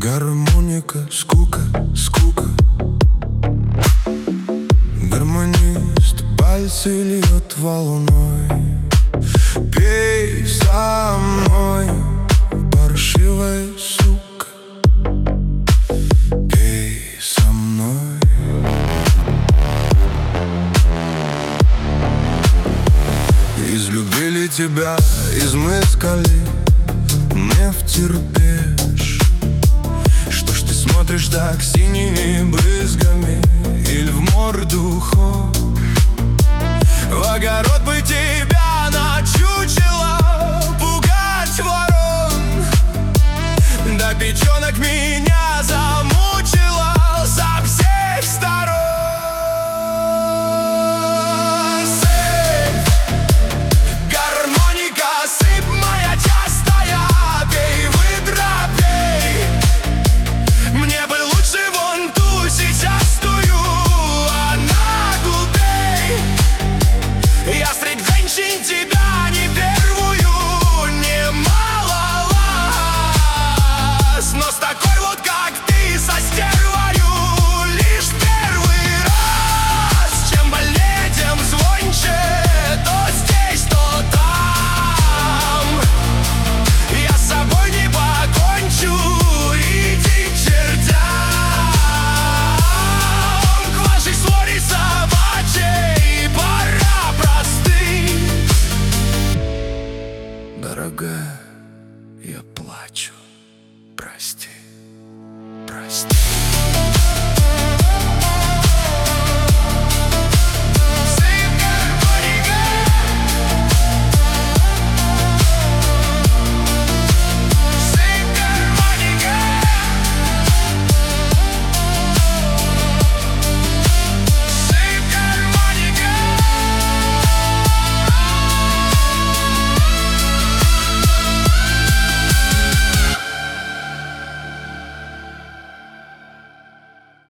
Гармоника, скука, скука. Гармонист пальцы льет волной. Пей со мной, паршивая сука. Пей со мной. Излюбили тебя, измыскали, не втерпешь. Что ж ты смотришь так синими брызгами? Или в морду ход? В огород бы тебя на чучело пугать ворон. Да печенок меня замучила со всех сторон. Сыпь, гармоника, сыпь моя частая, пей, выдра, пей. Мне бы лучше вон ту сейчас тую, она глупей. Я среди женщин тебя не первую, не малолаз, но с такой вот, как ты, со стервою лишь первый раз. Чем больнее, тем звонче, то здесь, то там. Я с собой не покончу, иди к чертям. К вашей своре собачьей пора простыть. Дорогая, я плачу, прости, прости.